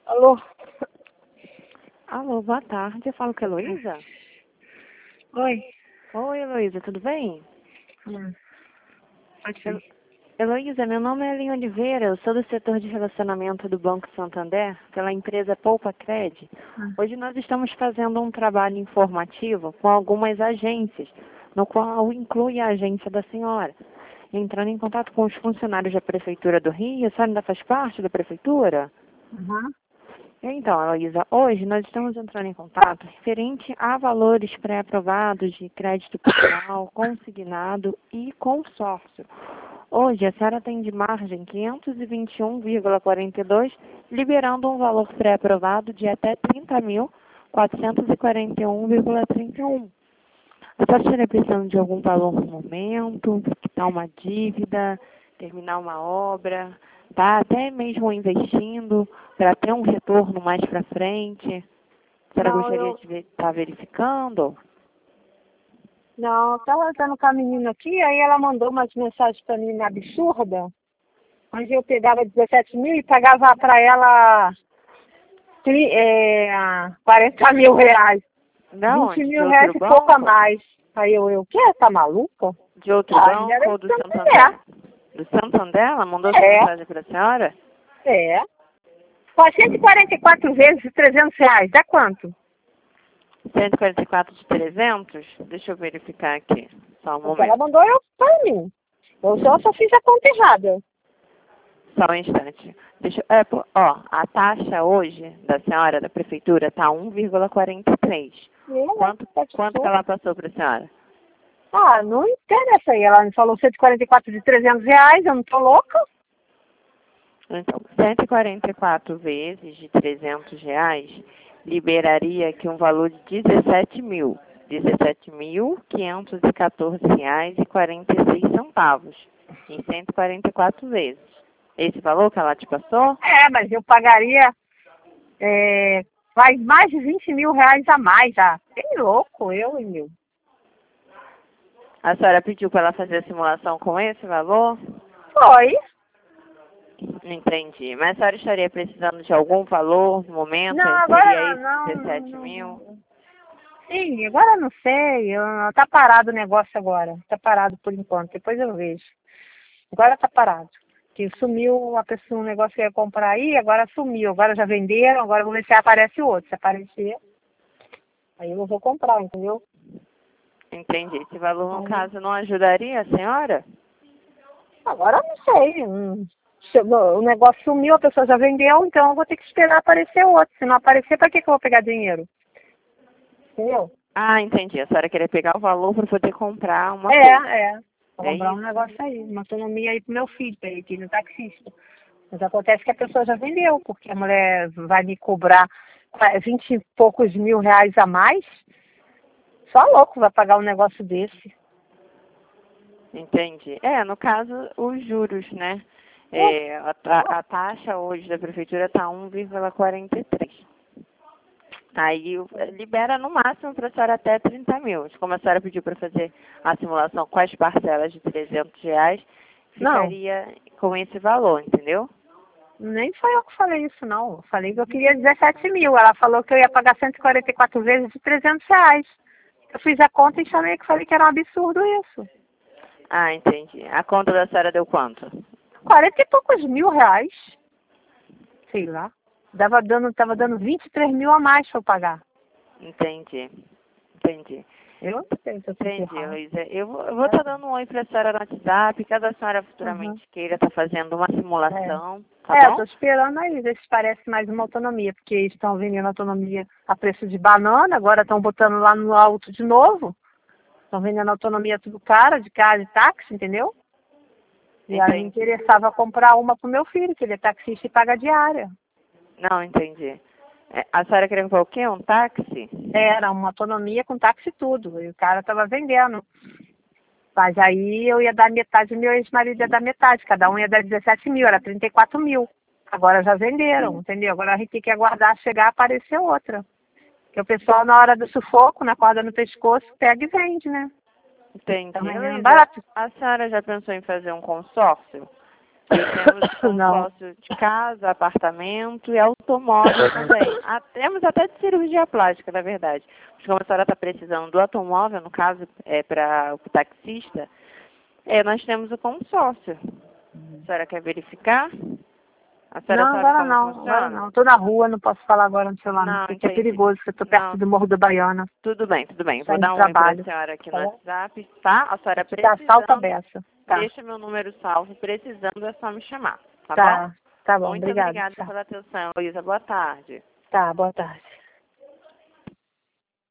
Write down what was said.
Alô? Alô, boa tarde. Eu falo com a Heloísa? Oi? Oi, Heloísa, tudo bem? Pode ser. Heloísa, meu nome é Elinho Oliveira, eu sou do setor de relacionamento do Banco Santander, pela empresa Poupa Cred. Hoje nós estamos fazendo um trabalho informativo com algumas agências, no qual inclui a agência da senhora. Entrando em contato com os funcionários da Prefeitura do Rio, a senhora ainda faz parte da Prefeitura? Uhum. Então, Heloísa, hoje nós estamos entrando em contato referente a valores pré-aprovados de crédito pessoal, consignado e consórcio. Hoje, a senhora tem de margem 521,42, liberando um valor pré-aprovado de até 30.441,31. A senhora estaria precisando de algum valor no momento, quitar uma dívida, terminar uma obra, tá? Até mesmo investindo para ter um retorno mais para frente. A senhora Não, gostaria de estar verificando? eu tava andando com a menina aqui, aí ela mandou umas mensagens pra mim absurda, onde eu pegava 17 mil e pagava pra ela 40 mil reais. Não, 20 de mil reais outro e pouco a banco? mais. Aí o quê? Tá maluca? De outro Ah, banco era ou de do Santander? Santander. Do Santander? Ela mandou essa É, mensagem para a senhora? é. 444 vezes 300 reais, dá quanto? 144 de 300? Deixa eu verificar aqui. Só um Porque ela momento. mandou eu pra mim. Eu só fiz a conta errada. Só um instante. A taxa hoje da senhora, da prefeitura, está 1,43. Quanto que ela passou para a senhora? Ah, não interessa aí. Ela me falou 144 de 300 reais, eu não tô louca. Então, 144 vezes de 300 reais liberaria aqui um valor de 17 mil. 17.514 reais e 46 centavos. Em 144 vezes. Esse valor que ela te passou? É, mas eu pagaria faz mais de 20 mil reais a mais já. Tem louco, eu e meu. A senhora pediu para ela fazer a simulação com esse valor? Foi. Não entendi. Mas a senhora estaria precisando de algum valor no momento? Não, Seria agora esse não. 17 mil? Sim, agora eu não sei. Tá parado o negócio agora. Tá parado por enquanto. Depois eu vejo. Agora tá parado. Que sumiu a pessoa, um negócio que eu ia comprar aí, agora sumiu. Agora já venderam, agora eu vou ver se aparece outro. Se aparecer, aí eu vou comprar, entendeu? Entendi. Esse valor, no Então, caso, não ajudaria a senhora? agora eu não sei. O negócio sumiu, a pessoa já vendeu, então eu vou ter que esperar aparecer outro. Se não aparecer, para que eu vou pegar dinheiro? Entendeu? Ah, entendi. A senhora queria pegar o valor para poder comprar uma coisa. Vou É comprar um isso? negócio aí, uma autonomia aí pro meu filho, para ele ir no taxista. Mas acontece que a pessoa já vendeu, porque a mulher vai me cobrar 20 e poucos mil reais a mais. Só louco vai pagar um negócio desse. Entendi. No caso, os juros, né? A taxa hoje da prefeitura está 1,43. Aí libera no máximo para a senhora até 30 mil. Como a senhora pediu para fazer a simulação com as parcelas de 300 reais, Não, ficaria com esse valor, entendeu? nem foi eu que falei isso, não. Eu falei que eu queria 17 mil. Ela falou que eu ia pagar 144 vezes de 300 reais. Eu fiz a conta e chamei que falei que era um absurdo isso. Ah, entendi. A conta da senhora deu quanto? 40 e poucos mil reais. Sei lá. Tava dando 23 mil a mais para eu pagar. Entendi. Entendi. Eu não sei se eu fiz Entendi, errado. Luísa. Eu vou estar dando um oi para a senhora no WhatsApp, caso a senhora Uhum. futuramente queira estar fazendo uma É. simulação, tá Eu bom? tô esperando aí, ver se parece mais uma autonomia, porque eles estão vendendo autonomia a preço de banana, agora estão botando lá no alto de novo. Estão vendendo autonomia tudo cara, de carro e táxi, entendeu? E aí me Entendi. interessava comprar uma pro meu filho, que ele é taxista e paga diária. Não, entendi. A senhora queria comprar o quê? Um táxi? Era uma autonomia com táxi e tudo. E o cara estava vendendo. Mas aí eu ia dar metade, meu ex-marido ia dar metade. Cada um ia dar 17 mil, era 34 mil. Agora já venderam, entendeu? Agora a gente tem que aguardar chegar e aparecer outra. Porque o pessoal, na hora do sufoco, na corda no pescoço, pega e vende, né? Tá Entendi. vendendo Luísa, barato. a senhora já pensou em fazer um consórcio? temos consórcio de casa, apartamento e automóvel também. Temos até de cirurgia plástica, na verdade. Mas como a senhora está precisando do automóvel, no caso, para o taxista, nós temos o consórcio. A senhora quer verificar? A senhora sabe agora como não, funciona? agora não. Tô na rua, não posso falar agora no celular, Não, porque é entendi. perigoso, porque eu tô perto do Morro da Baiana. Tudo bem, tudo bem. Vou Saindo dar do um oi para a trabalho. senhora aqui no Tá. WhatsApp, tá? A senhora Tá, salta a precisando, beça. Tá, deixa meu número salvo, precisando é só me chamar, tá bom? tá bom, Muito obrigada. obrigada Tchau. pela atenção, Luísa. Boa tarde. Tá, boa tarde.